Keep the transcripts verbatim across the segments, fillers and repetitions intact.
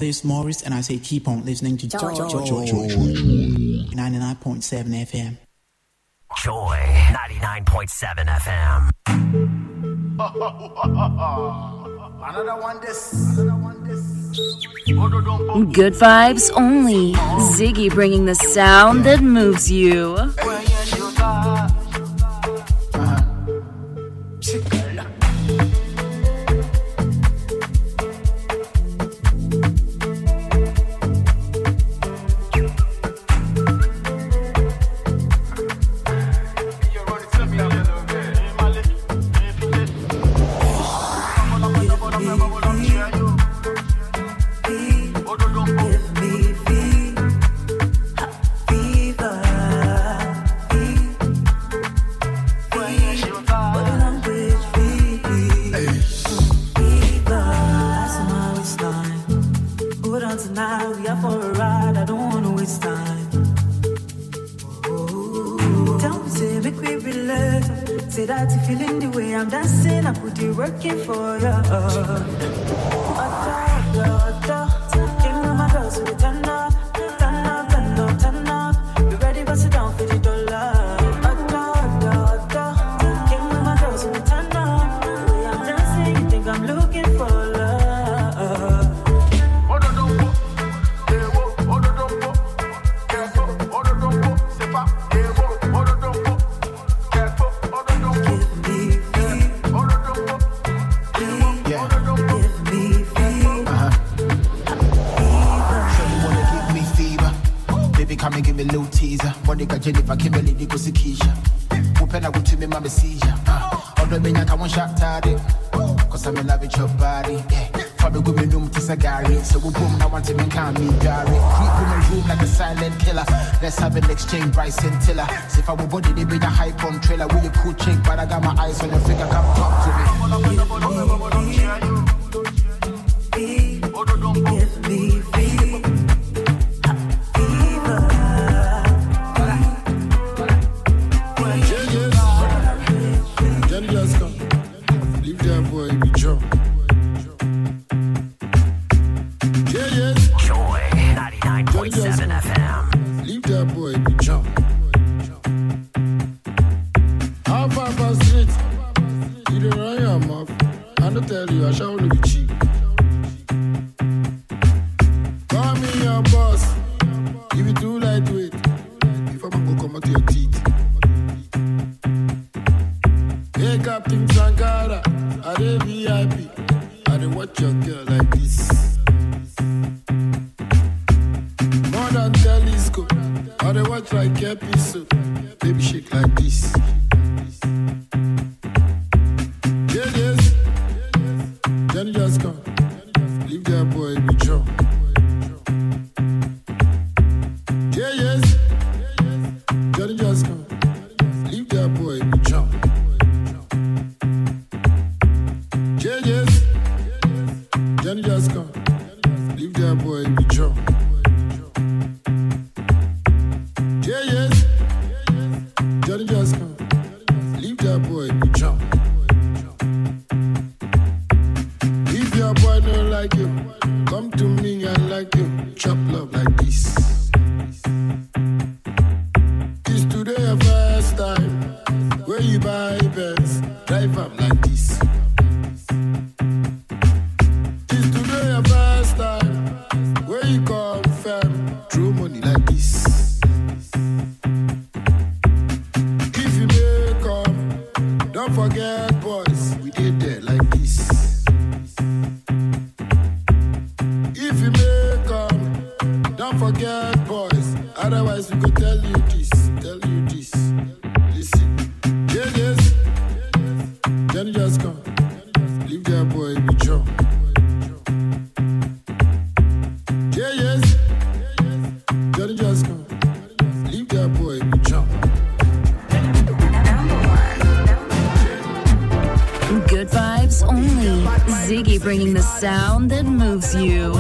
is Morris, and I say keep on listening to Joy, Joy, Joy, Joy. ninety-nine point seven F M. Joy ninety-nine point seven F M. Another one this. Another one this. Good vibes only. Ziggy bringing the sound that moves you. Working for you. Give me my girls with the turn up, turn up, turn up, turn up. You ready? Bust it down for the dollar. Give me my girls with the turn up. The way I'm dancing, you think I'm looking for love. Monica Jennifer Kimberly Nico Sikisha. Open up to me, Mama Seizure. Although me, I want shot tardy. Cause I'm in love with your body. Probably go me room to Sagari. So we boom, now want to make me Gary. Creep in my room like a silent killer. Let's have an exchange, Bryce and Tiller. So if I will body, they be the hype on trailer. Will you cool chick? But I got my eyes on your finger, come talk to me. Give me fever. Ziggy bringing the sound that moves you.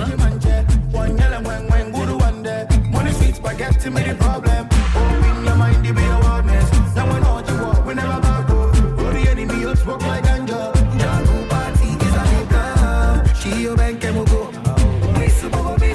She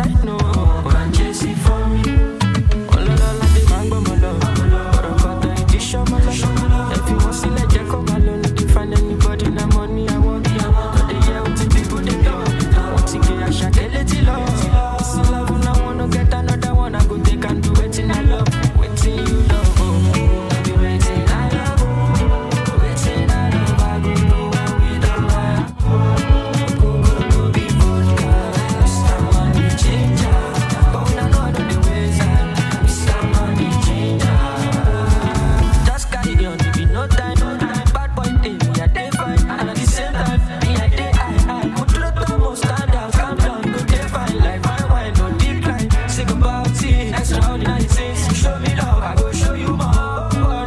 I know. And Jesse for me. Oh la la la, the man go my love. But I did show my love. If you want to let you come alone, if you find anybody, the money I want. But the year with the people they go. Want to get a shot, a little love. See love when I wanna get another one, I go take and do it in I love. Waiting you love. I be waiting I love. Waiting I love. I go know where we don't lie. Go go go be vodka. Mister Money Changer. But when I know I know the ways I Mister Money Changer. Just carry on, there be no time. Bad boy day, me a day fine. And at the same time, me a day high high. Put to the top, stand out, calm down, go day fine. Like fine wine, no decline. Sing about it, extraordinary things. Show me love, I go show you more.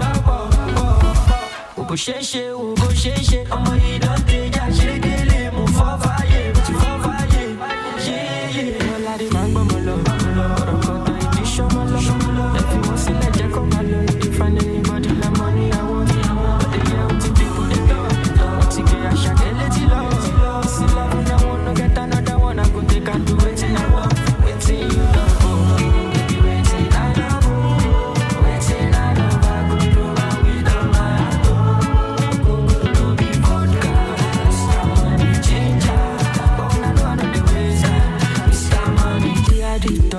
Ugo sheshe, ugo sheshe. Omo you don't take ya, shigele. Move for fire, but you for fire. Yeah, yeah. All of the man go my love. But I did show my love. If you want to let you come alone, if you find anybody, the money I want. But the year with the people they go. Want to get a shot, a little love. See love when I wanna get another one, I go take and do it in I want. Waiting you love. Baby, waiting I love. Waiting I love. I go do my way down my go go go be vodka. Mister Money Changer. But when I know I know the ways I Mister Money Changer.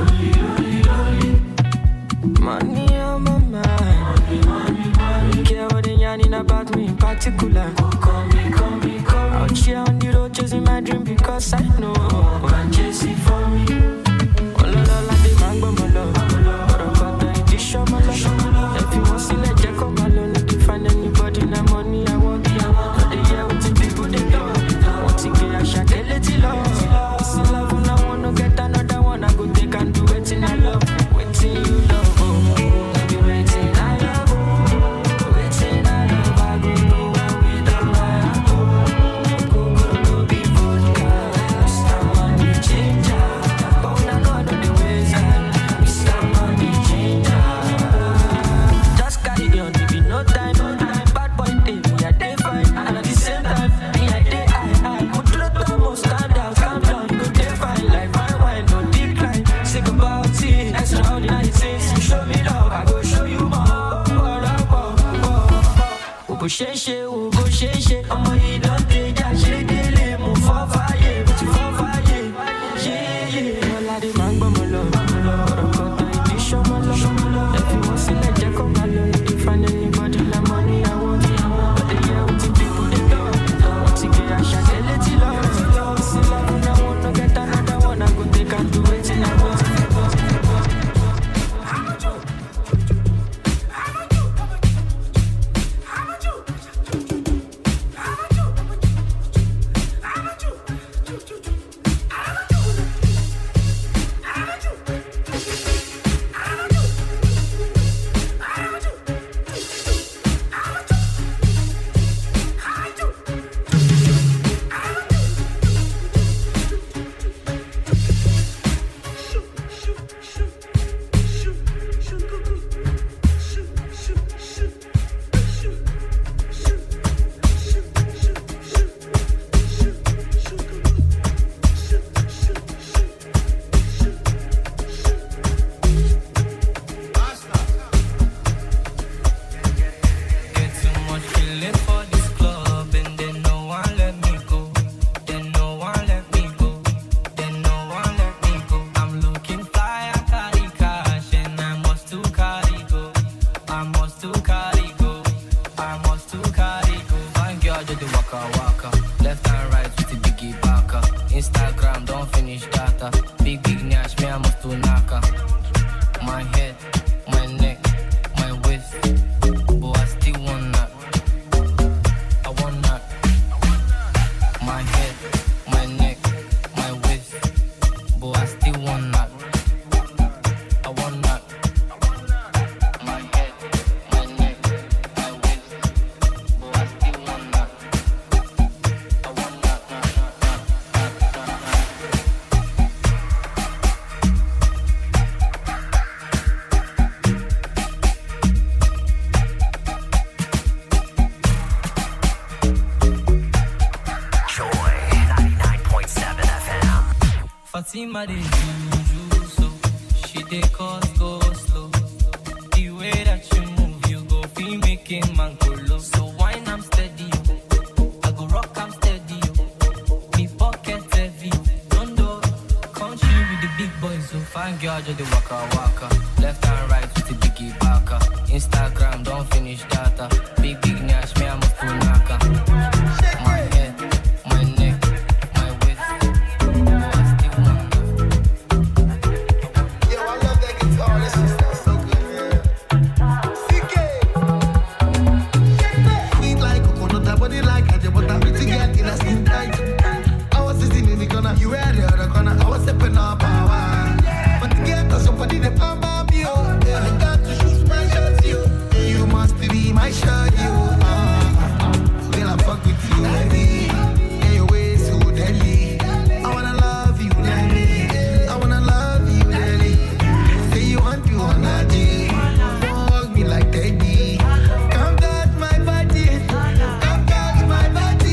Money on my mind. Care what they yarning about me in particular. Call me, call me, call me. Out here on the road chasing my dream because I know I'm chasing for me. Oh la la la, the man go my love. But I did show my love. If you want to let you come alone, if you find anybody, the money I want. But the year with the people they go. Want to get a shot, a little love. See love when I wanna get another one, I go take and do it in I love. Waiting you love. I be waiting I love. Waiting I love. I go know where we don't lie. Go go go be vodka. Mister Money Changer. But when I know I know the ways I Mister Money Changer. Just carry on, there be no time. Bad boy day, me a day fine. And at the same time, me a day high high. Put to the top, stand out, calm down, go day fine. Like fine wine, no decline. Sing about it, extraordinary things. Show me love, I go show you more. Ugo sheshe, ugo sheshe. Omo you don't take ya, shigele. Move for fire, but you for fire. Yeah, yeah. All of the man go my love. But I did show my love. If you want to let you come alone, if you find anybody, the money I want. But the year with the people they go. Want to get a shot, a little love. See love when I wanna get another one, I go take and do it in I want. Fatima dey juju so she dey cause go slow. The way that you move, you go feel making man go low. So wine I'm steady, I go rock I'm steady. Me pocket heavy, don't know. Country with the big boys, so fine girl just the waka waka. Left and right with the biggie baka. Instagram don't finish data. Big big nash me I'm a full naka. My head, my neck, my waist. Oh, I still wonder. Yo, I love that guitar. That shit sounds so good, man. C K. Sweet like coconut, body like Haja butter. Pretty girl in a skin tight. I was sitting in the corner, you were the other corner. I was stepping up power. But the girl does somebody the pump up you. I got to shoot my shots, you. You must be my shot, you. Uh, Will I fuck with you, lady? Yeah, your ways so deadly. I wanna love you, lady. I wanna love you, lady. Say you want to wanna G. Hug me like Teddy. Come touch my body. Come touch my body.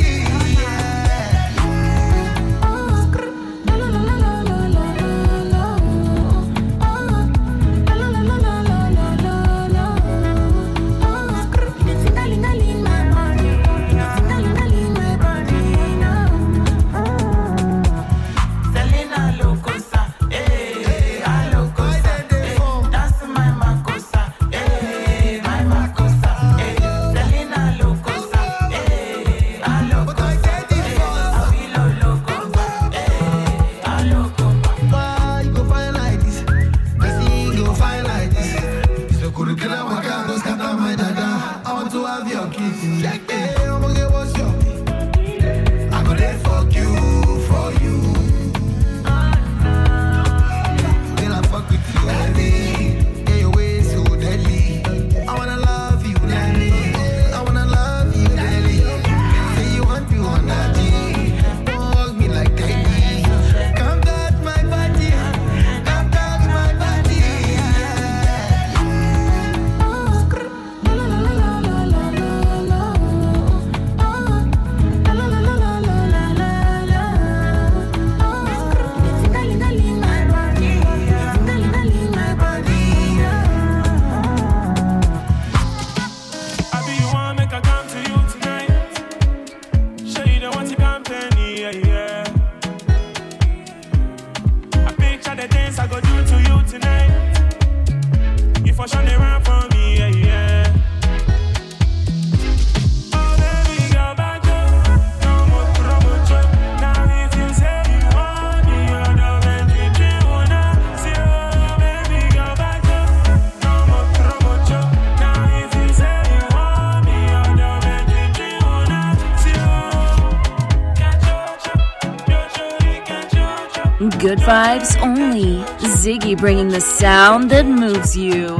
Selena Locosa, eh, a Locosa, eh, that's my Macosa, eh, my Macosa, eh, Selena Locosa, eh, a Locosa, eh, Avilo Locosa, eh, a Locosa. Why you go find like this? Blessing go find like this. So could you get out my car, go scatter my dada. I want to have your kiss. Check it, I'ma get what's your I go there fuck you, for you. Then I fuck with you, lady. Yeah, your ways so deadly. I wanna love you, lady. I wanna love you, lady. Say you want to wanna G. Hug me like Teddy. Come touch my body. Come touch my body. I be you want make I come to you tonight. Show you the want to company, yeah, yeah. I picture the dance I go do to you tonight. You for sure they run for me, yeah, yeah. Oh baby, go back up. No more promotion. Now if you say you want me, you're the man to do now. See, oh baby, go back up. No more promotion. Now if you say you want me, you're the man to do now. See, oh, catch your chop, your shorty, catch your chop. Good vibes only. Ziggy bringing the sound that moves you.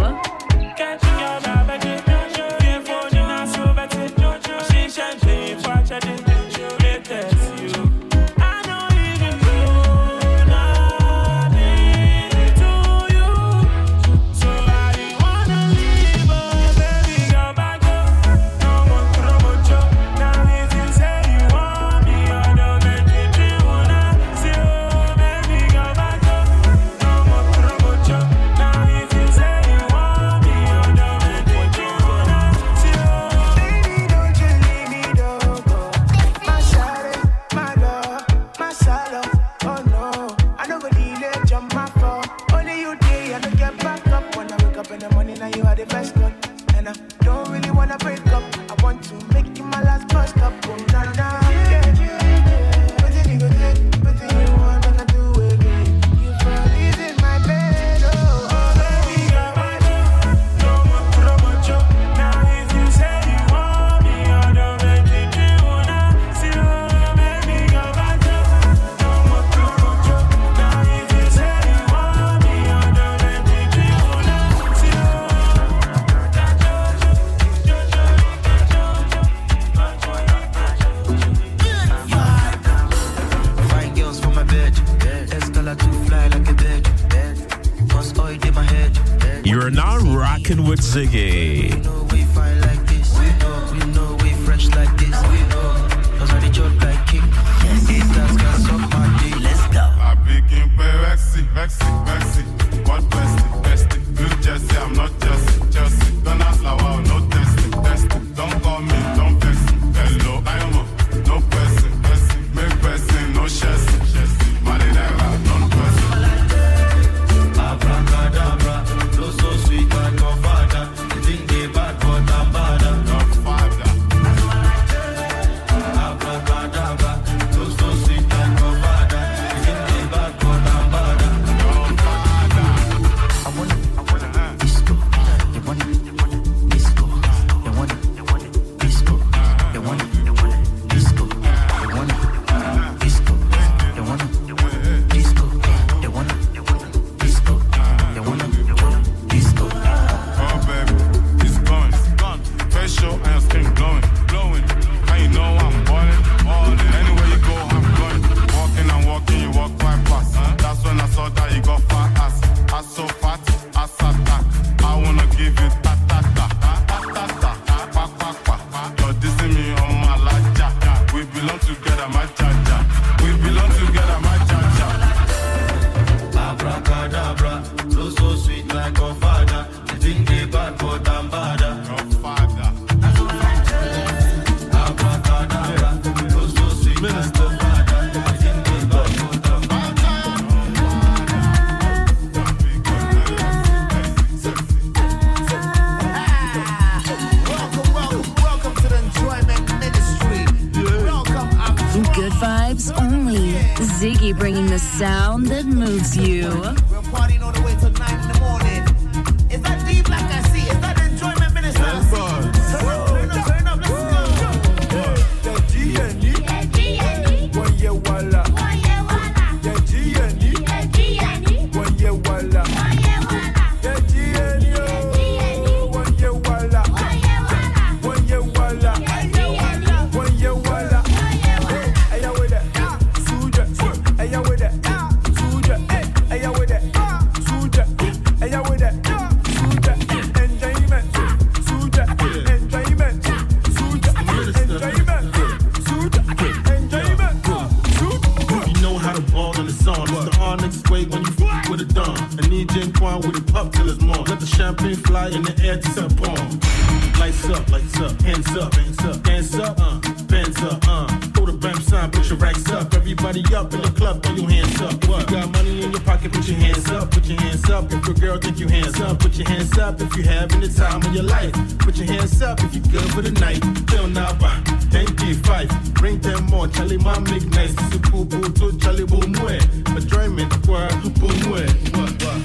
You're now rocking with Ziggy. We know we fine like this. We know, we know we fresh like this. We know, cause I the joke like king. Yes, it does got suck my dick. Let's go. I pick and vexy, vexy. What bestie, bestie? Good Jesse, I'm not Jesse, Jesse. Don't ask like wow, no testing, testing. Don't call me, don't vex me. Hello, I am a no person, person. Make person, no chassis, chassis. Money never, non person. Abracadabra, no so sweet like your father. You think they bad, but I'm badder. Your father. Abracadabra, no so sweet like your father. You think they bad, but I'm badder. Your father. I want it, I want it, disco. You want it, you want it, disco. You want it, you want it, disco. You want it, you want it, disco. You want it, disco. You want it, you want it, disco. You want it, you want it, disco. You want it, you want it, disco. Oh baby, it's gone, it's gone. Facial and your skin glowing, glowing. How you know I'm balling, balling. Anywhere you go, I'm going. Walking and walking, you walk right past. That's when I saw that you got fat ass. Ass so fat, ass attack. I wanna give you ta ta ta, ta ta ta, pa pa pa. You're dissing me on my laja. We belong together, my jaja. We belong together, my jaja. Abracadabra, no so sweet like your father. You think they bad, but I'm badder. Your father. Abracadabra, no so sweet like your father. You think they bad, but I'm badder. Welcome, welcome, welcome to the Enjoyment Ministry. Welcome, I'm Good vibes only. Ziggy bringing the sound that moves you. We're partying all the way till nine in the morning. Is that deep like I see? Is that the Enjoyment Ministry? Yes, boy. Turn up, turn up, turn up, let's go. You know how to ball in the song. It's the Onyx way when you f with a dumb. And E J Quan with it up till it's more. Let the champagne fly in the air to some bomb. Lights up, lights up, hands up, hands up, dance up, uh, bands up, uh. Hold a bam sign, put your racks up. Everybody up in the club, throw your hands up. What? You got money in your pocket, put your hands up, put your hands up. If your girl think you hands up, put your hands up. If you having the time of your life, put your hands up. If you good for the night, feel now, bye. Thank you, five. Bring them more, Charlie, my make nice. This is poo poo to Charlie, boom, way. Enjoyment, boy, boom, way. What, what?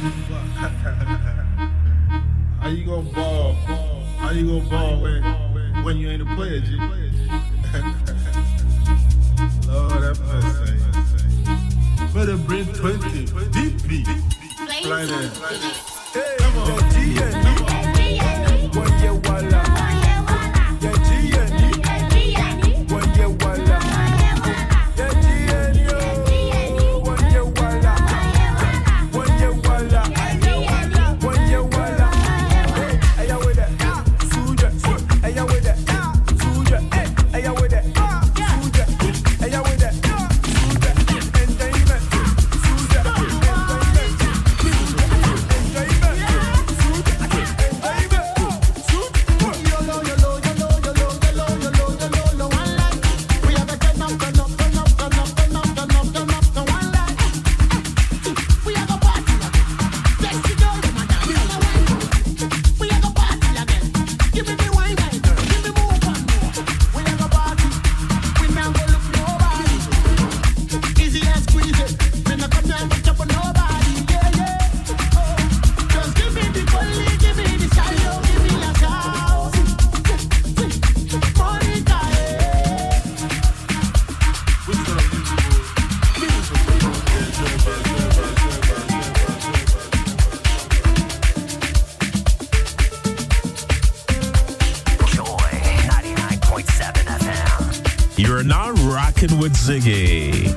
How you gonna ball? How you gonna ball when, when you ain't a player, G? Lord have mercy. Better bring twenty. D P. Fly there. Hey, come on. G N E. One year walla. Yeah, G N E. One year walla. Yeah, G N E. One year walla. One year walla. One year walla. Hey, hey, with that. Suja. Hey, with that. Suja. Hey, hey, with that. Suja. Hey, with that. Suja. Enjoyment. Suja. Enjoyment. You're now rocking with Ziggy.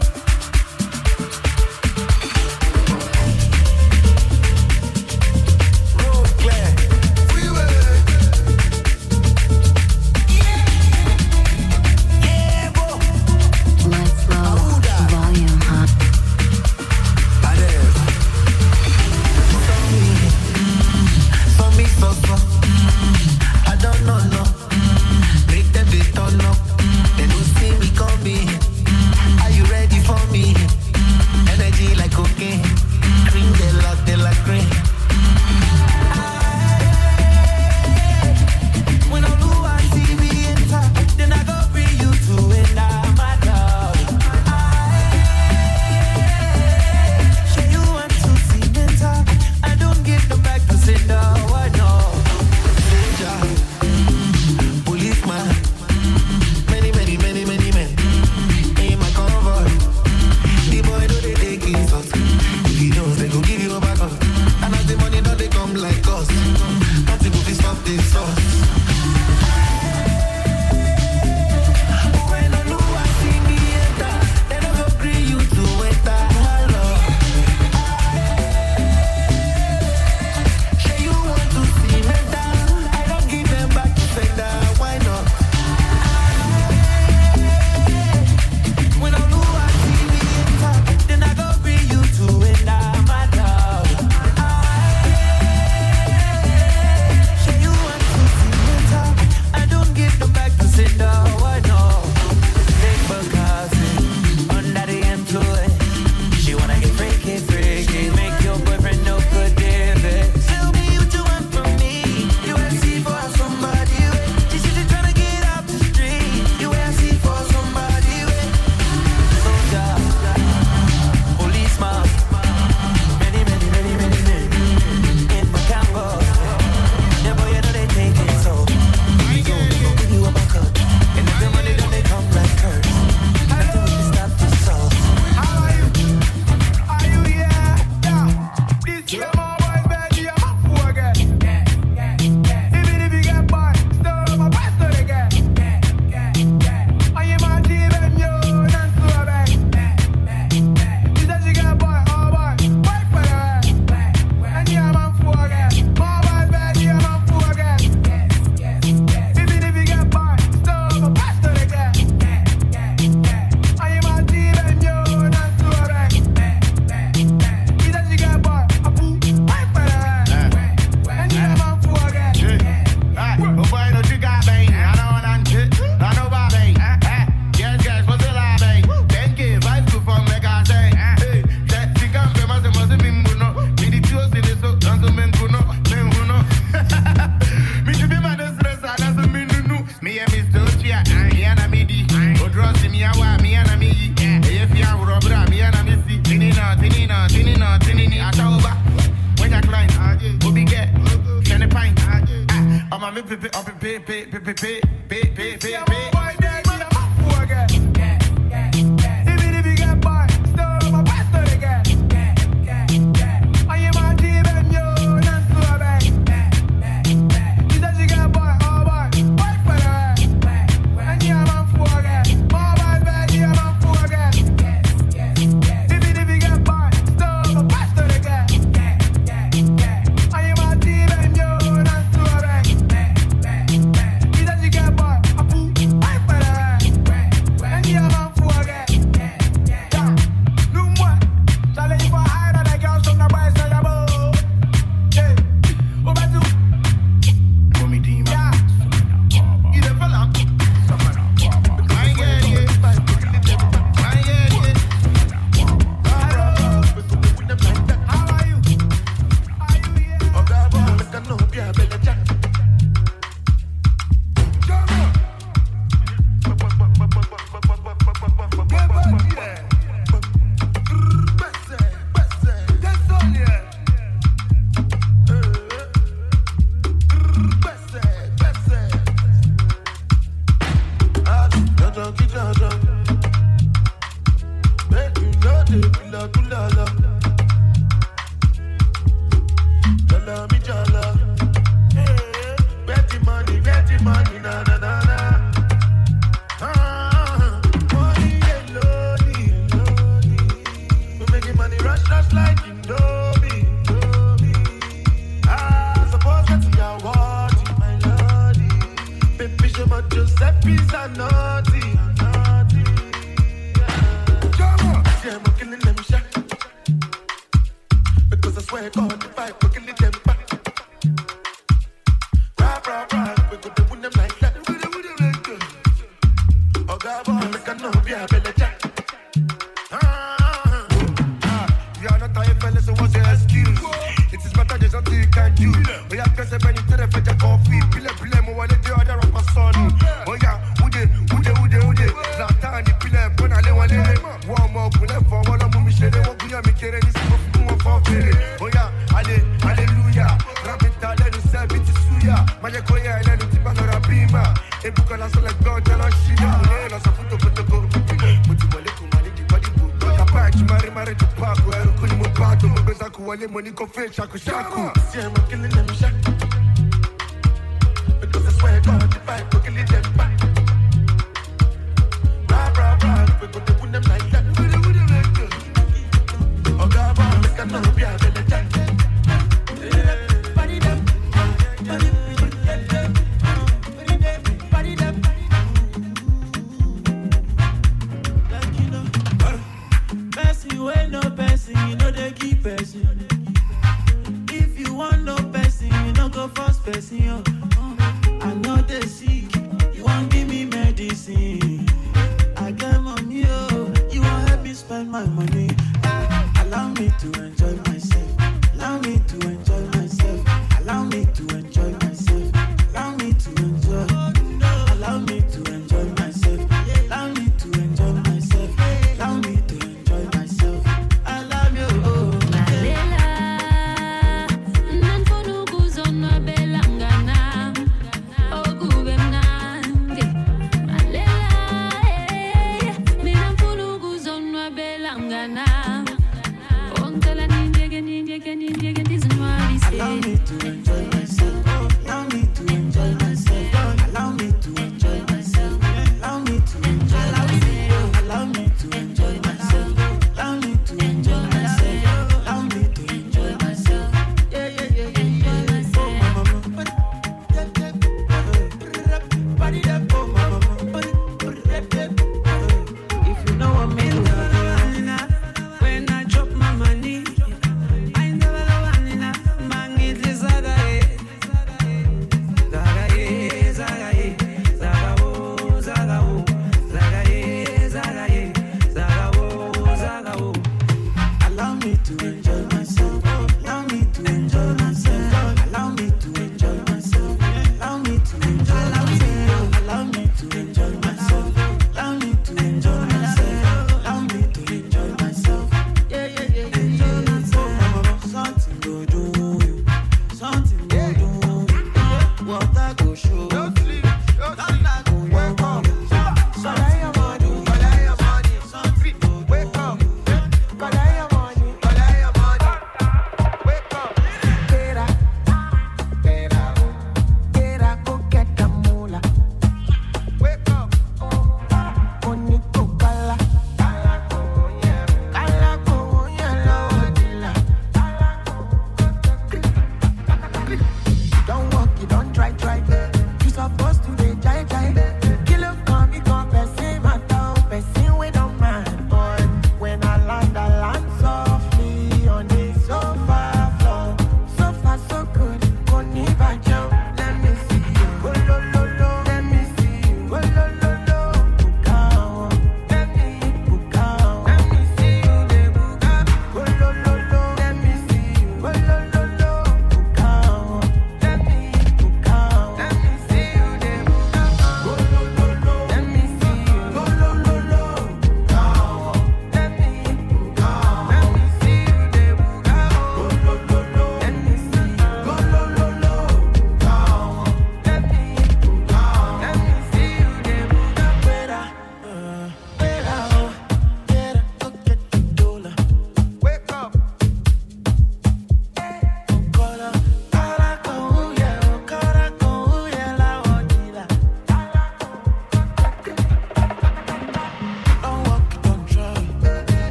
Bella, non può non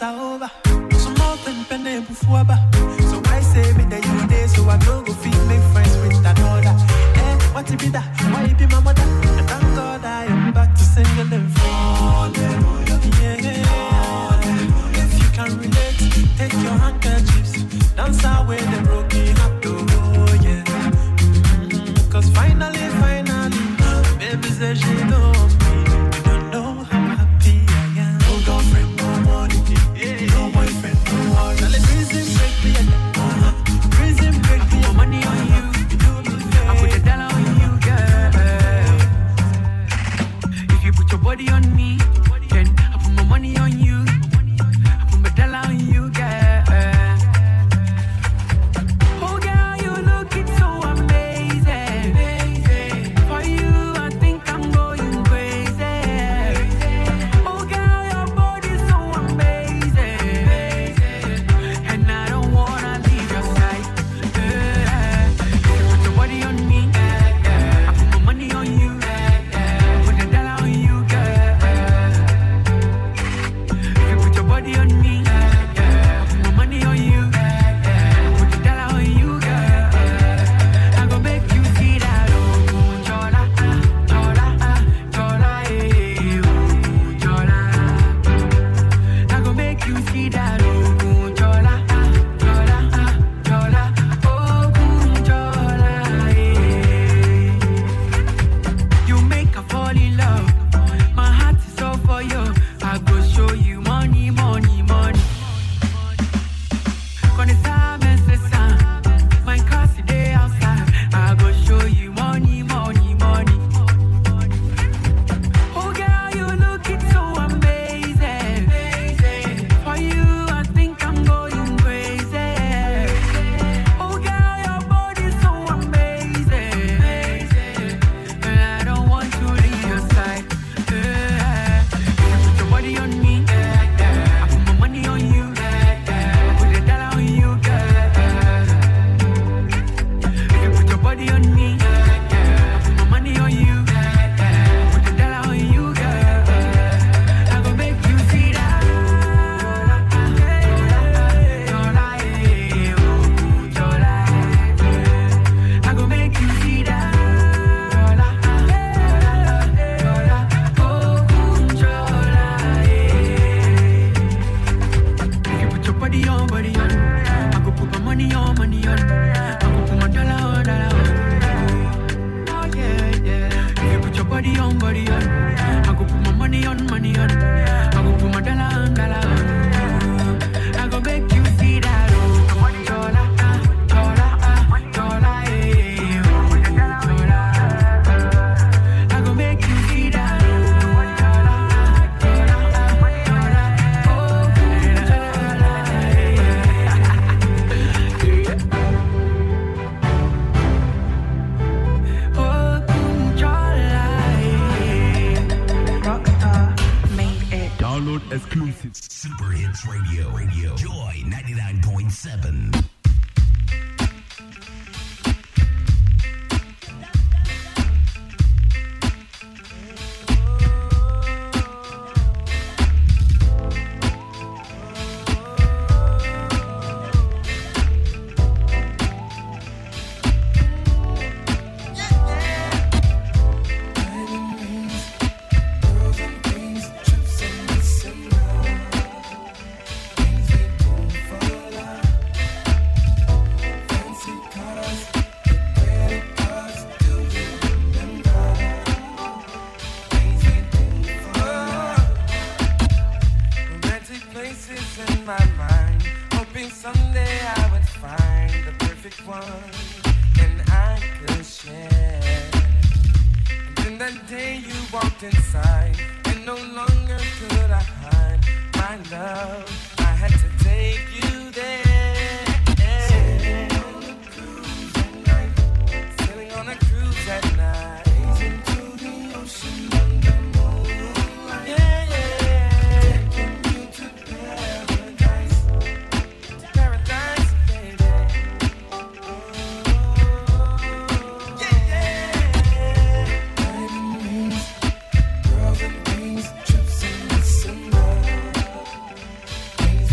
are over. So more than penny before. So I say me that you there, so I don't go feel make friends with another. Eh, what it be that? Why it be my mother? And thank God I am back to singing and falling. Yeah, yeah. If you can relate, take your handkerchiefs, dance away the broken heart. Oh yeah. Mm-hmm. Cause finally, finally, baby says she know me. You don't know how happy I am. No girlfriend, no money, yeah. No boyfriend, no heart. Now let prison break me, uh-huh. Prison break me. Your money on you, you do me fair. I put a dollar on you, girl. If you put your body on me, then I put my money on you. I put my dollar on you, girl. Oh, girl, you looking so amazing. For you, I think I'm going crazy. Oh, girl, your body's so amazing. And I don't wanna leave your side. Yeah. If you put your body on me, I put my money on you. Put a dollar on you, girl. If you put your body on me, I put my money on you. Put a dollar on you, girl. I go make you see that. Oh, Jola, ah, Jola, ah, Jola, eh, oh, Jola. I go make you see that. Oh, Jola, ah, Jola, ah, Jola, oh, Jola, eh. You make her fall in love. My heart is all for you. I go show you money, money, money. When it's time and say some, my car today outside. I go show you money, money, money. Oh girl, you looking so amazing. For you, I think I'm going crazy. Oh girl, your body's so amazing. And I don't want to leave your side. Yeah. If you put your body on me, I put my money on you. Put a dollar on you, girl. If you put your body on me, I put my money on you. Put a dollar on you, girl. I go make you see that. Jola, eh, oh, Jola. I go make you see that. Jola, Jola, oh, Jola, eh. If you put your body on, body on, I go put my money on, money on. I go put my dollar on, dollar on. Oh yeah, yeah. If you put your body on, body on, I go put my money on, money on. I go put my dollar on, dollar on. I go make you see that. Oh, Jola, ah, Jola, ah, Jola, eh, oh, Jola. I go make you see that. Oh, Jola, ah, Jola, ah, Jola, oh, Jola, eh. Oh, Jola, eh. Rockstar made it. Download exclusive. Super Hits Radio. Radio. Joy ninety-nine point seven. Romantic places in my mind, hoping someday I would find the perfect one, and I could share. And then that day you walked inside, and no longer could I hide my love. I had to take you there. Sailing on a cruise at night, sailing on a cruise at night, gazing to the ocean under moonlight. Yeah, yeah. Taking you to paradise, to paradise, baby. Oh, yeah, yeah. Diamond rings, girls and things, trips in December.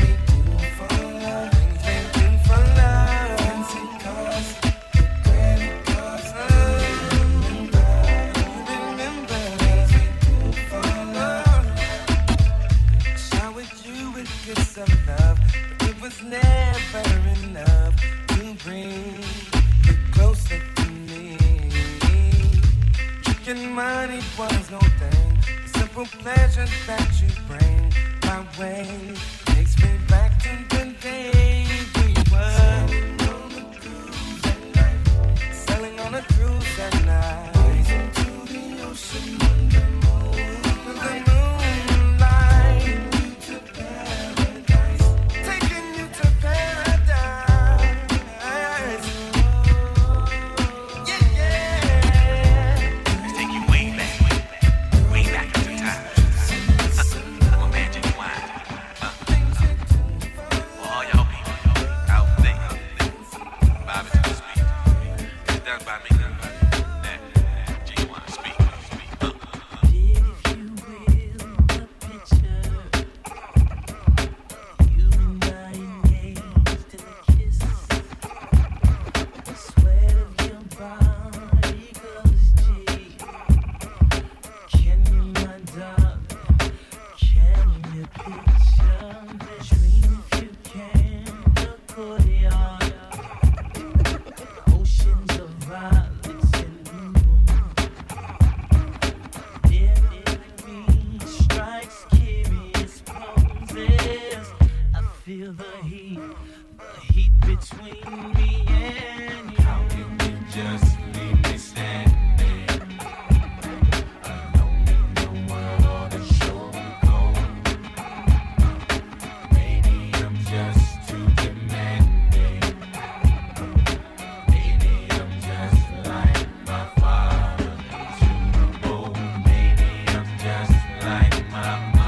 money was no thing. The simple pleasure that you bring my way takes me back to the day we were sailing on a cruise at night. Gazing to the ocean under the moonlight. To paradise, taking you to paradise. Yeah, yeah. Let's take you way back, way back, way back into time. I'm imagining wine. Uh, for all y'all people out there, Bobby to the speak. It's done by me. Now, G one speak. Uh. Feel the heat, the heat between me and you. How can you just leave me standing alone in the world to show go? Maybe I'm just too demanding. Maybe I'm just like my father, too bold. Maybe I'm just like my mother.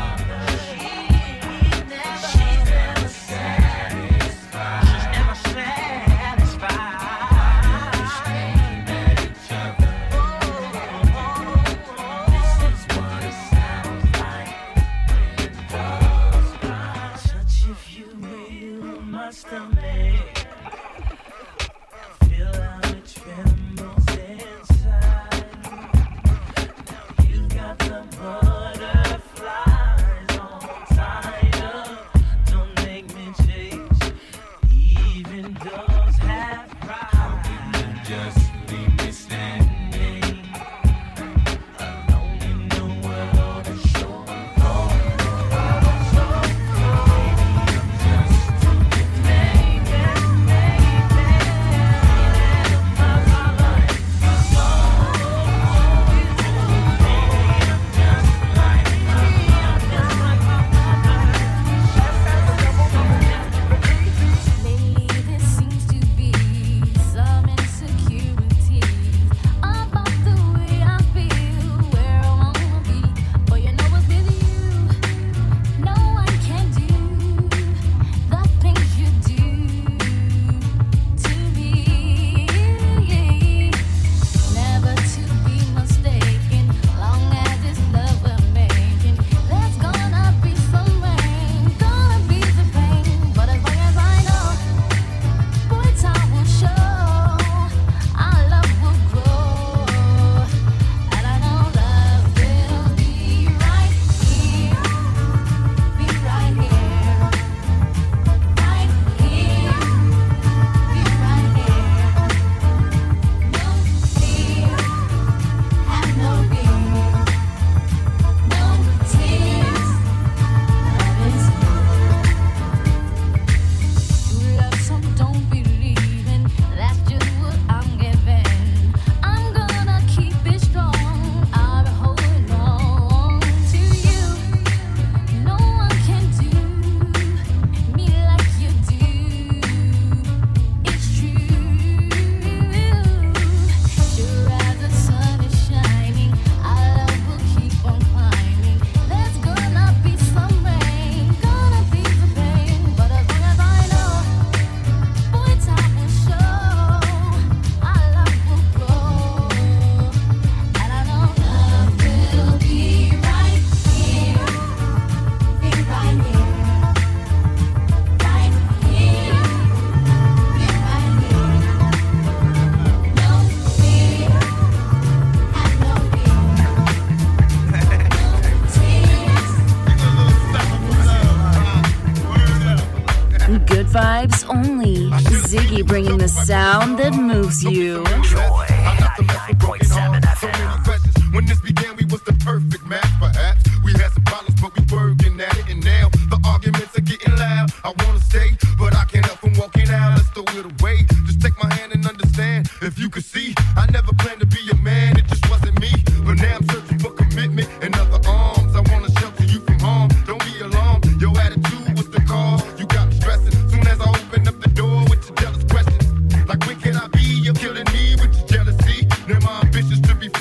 Vibes only. Ziggy bringing the sound that moves you. Joy ninety-nine point seven F M. When this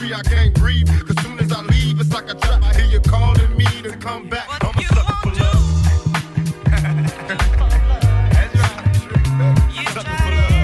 me, I can't breathe. Cause soon as I leave, it's like a trap. I hear you calling me to come back. I'm a sucker for love. That's right. Sucker for love.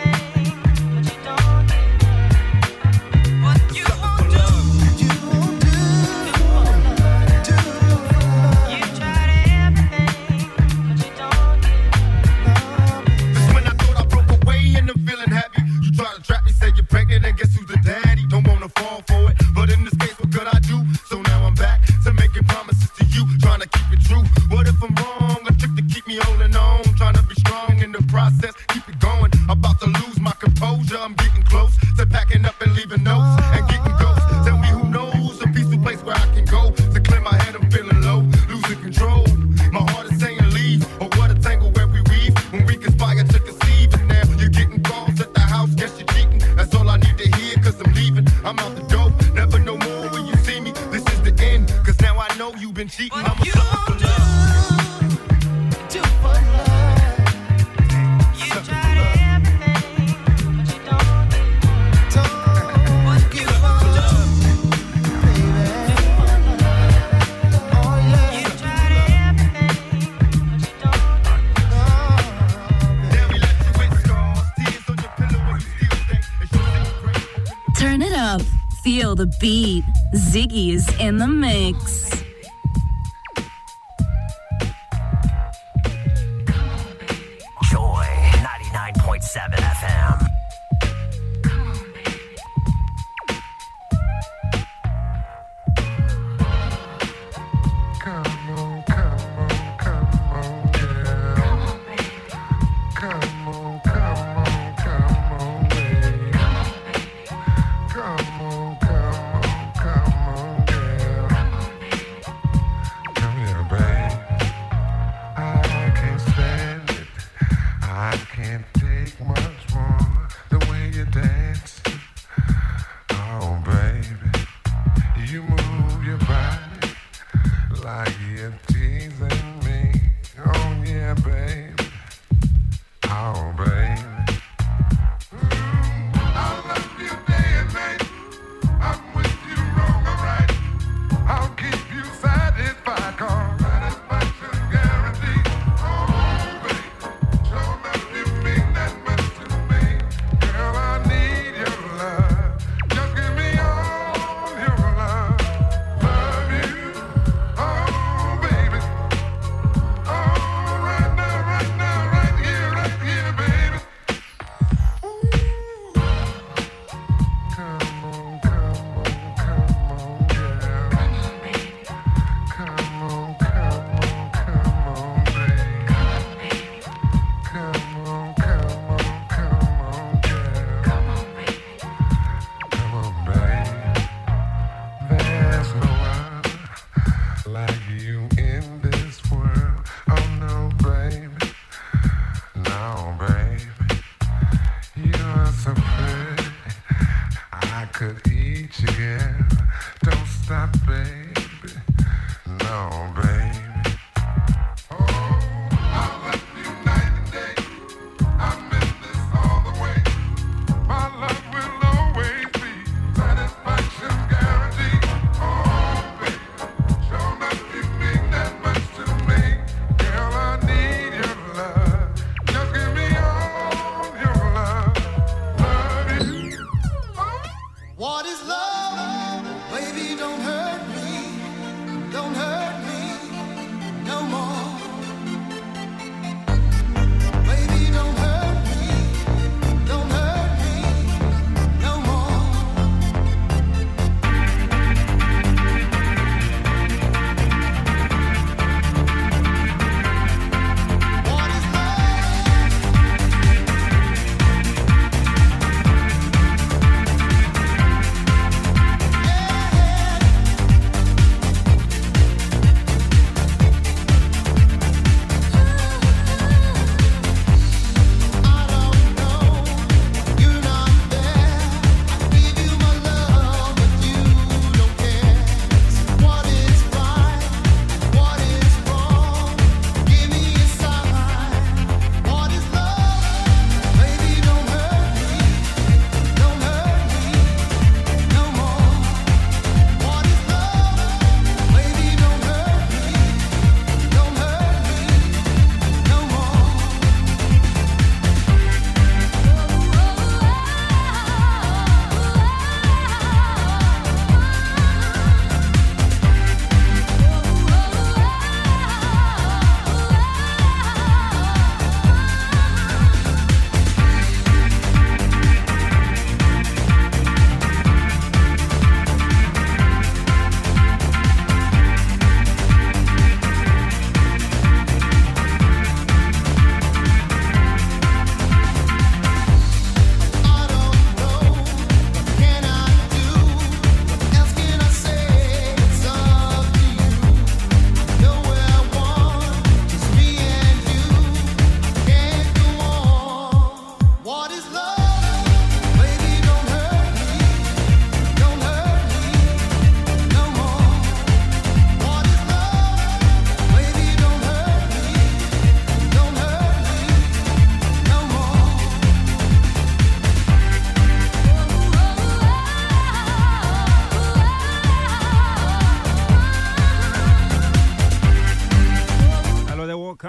And guess who's the daddy? Don't wanna fall for it, but in this case, what could I do? So now I'm back to making promises to you, trying to keep it true. What if I'm wrong? A trick to keep me holding on, trying to be strong in the process, keep it going. About to lose my composure, I'm getting close to packing up and leaving notes and getting ghosts. Tell me who knows a peaceful place where I can go to clear my head. I'm feeling low, losing control. My heart is saying leave, or what a tangle where we weave when we conspire to conceive. And now you're getting calls at the house, guess you're cheating. That's all I need to hear, cause I'm leaving. I'm out the door, never no more when you see me. This is the end, cause now I know you've been cheating. I'm a sucker for love. Do for love. You tried everything, but you don't, don't give up, baby. Oh yeah. You tried everything, but you don't, Now we let you with scars, tears on your pillow when you still stay. And you think great. Turn it up. Feel the beat. Ziggy is in the mix. Joy ninety-nine point seven F M.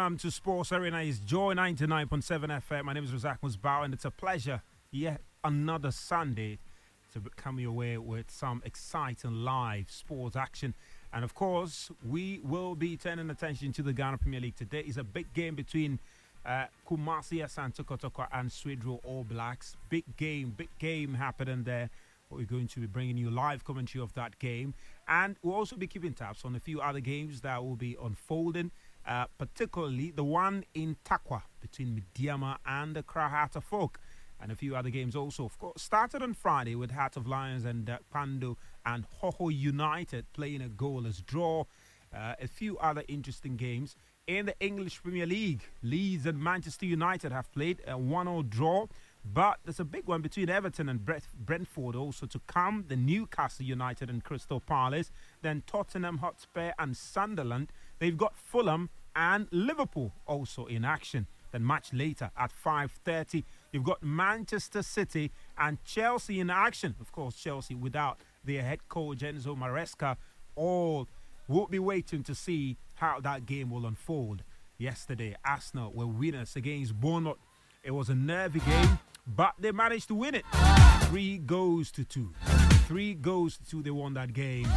Welcome to Sports Arena. It's Joy ninety-nine point seven F M. My name is Razak Musbao, and it's a pleasure yet another Sunday to come your way with some exciting live sports action. And of course, we will be turning attention to the Ghana Premier League. Today is a big game between uh, Kumasi Asante Kotoko and Swedro All Blacks. Big game, big game happening there. We're going to be bringing you live commentary of that game. And we'll also be keeping tabs on a few other games that will be unfolding, uh, particularly the one in Takwa between Midiama and the Accra Heart of Folk. And a few other games also, of course, started on Friday with Heart of Lions and uh, Pando and Hoho United playing a goalless draw. Uh, a few other interesting games. In the English Premier League, Leeds and Manchester United have played a one-all draw. But there's a big one between Everton and Brentford also to come. The Newcastle United and Crystal Palace. Then Tottenham Hotspur and Sunderland. They've got Fulham and Liverpool also in action. Then much later at five thirty, you've got Manchester City and Chelsea in action. Of course, Chelsea without their head coach Enzo Maresca. All will be waiting to see how that game will unfold. Yesterday, Arsenal were winners against Bournemouth. It was a nervy game, but they managed to win it. Three goals to two. Three goals to two, they won that game.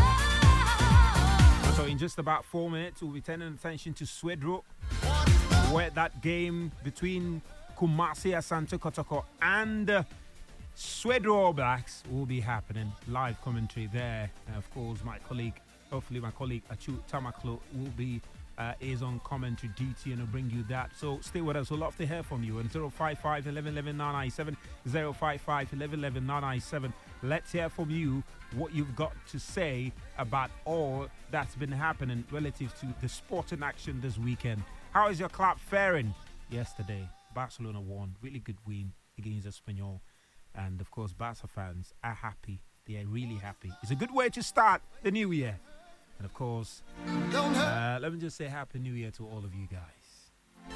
So in just about four minutes, we'll be turning attention to Swedro, where that game between Kumasi Asante Kotoko and uh, Swedro All Blacks will be happening. Live commentary there. And of course, my colleague, hopefully my colleague Achu Tamaklo will be uh, is on commentary duty and will bring you that. So stay with us. We'll love to hear from you. And zero five five, eleven eleven, nine nine seven, zero five five, eleven eleven, nine nine seven. Let's hear from you what you've got to say about all that's been happening relative to the sporting action this weekend. How is your club faring? Yesterday, Barcelona won. Really good win against Espanyol. And of course, Barca fans are happy. They are really happy. It's a good way to start the new year. And of course, uh, let me just say Happy New Year to all of you guys.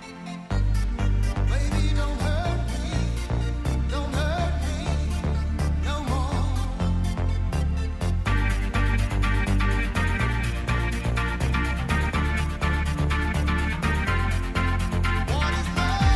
Baby, don't hurt me. Don't hurt me no more. What is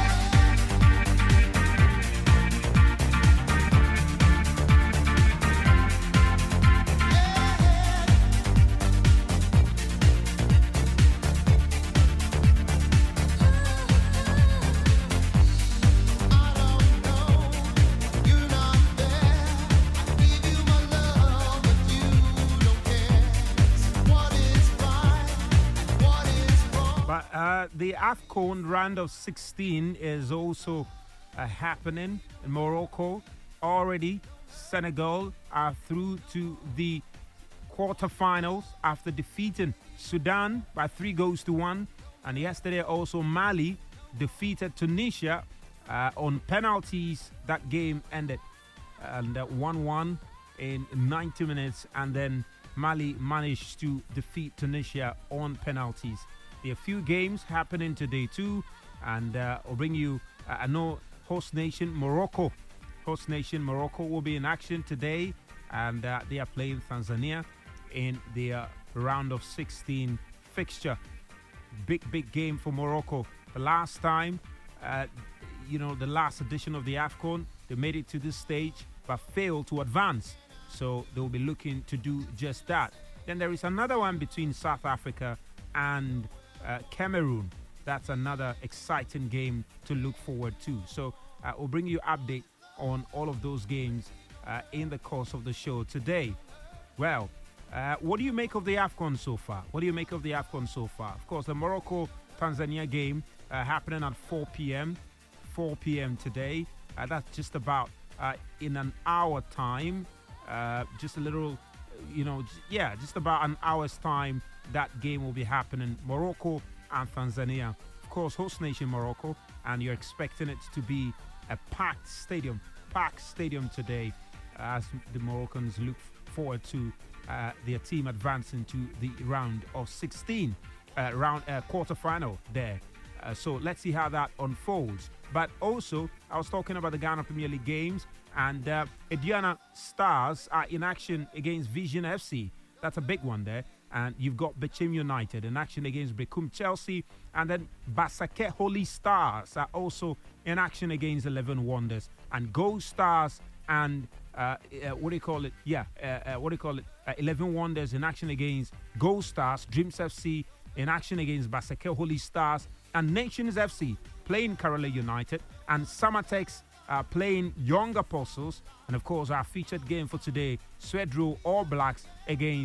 Uh, the AFCON round of sixteen is also uh, happening in Morocco. Already, Senegal are through to the quarterfinals after defeating Sudan by three goals to one. And yesterday also Mali defeated Tunisia uh, on penalties. That game ended and uh, one one in ninety minutes. And then Mali managed to defeat Tunisia on penalties. There are a few games happening today too, and uh, I'll bring you. Uh, I know host nation Morocco, host nation Morocco will be in action today, and uh, they are playing Tanzania in their round of sixteen fixture. Big big game for Morocco. The last time, uh, you know, the last edition of the AFCON, they made it to this stage but failed to advance. So they will be looking to do just that. Then there is another one between South Africa and Uh, Cameroon. That's another exciting game to look forward to. So uh, we'll bring you update on all of those games uh, in the course of the show today. Well, uh, what do you make of the AFCON so far? What do you make of the AFCON so far? Of course, the Morocco-Tanzania game uh, happening at four p.m. four p.m. today. Uh, that's just about uh, in an hour time. Uh, just a little, you know, j- yeah, just about an hour's time. That game will be happening. Morocco and Tanzania. Of course, host nation Morocco, and you're expecting it to be a packed stadium. Packed stadium today as the Moroccans look forward to uh, their team advancing to the round of sixteen, uh, round uh, quarterfinal there. Uh, so let's see how that unfolds. But also, I was talking about the Ghana Premier League games, and uh, Ediana Stars are in action against Vision F C. That's a big one there. And you've got Bechim United in action against Bekum Chelsea. And then Basake Holy Stars are also in action against Eleven Wonders. And Gold Stars and, uh, uh, what do you call it? Yeah, uh, uh, what do you call it? Uh, Eleven Wonders in action against Gold Stars. Dreams F C in action against Basake Holy Stars. And Nations F C playing Kerala United. And Samatex uh, playing Young Apostles. And of course, our featured game for today, Swedro All Blacks against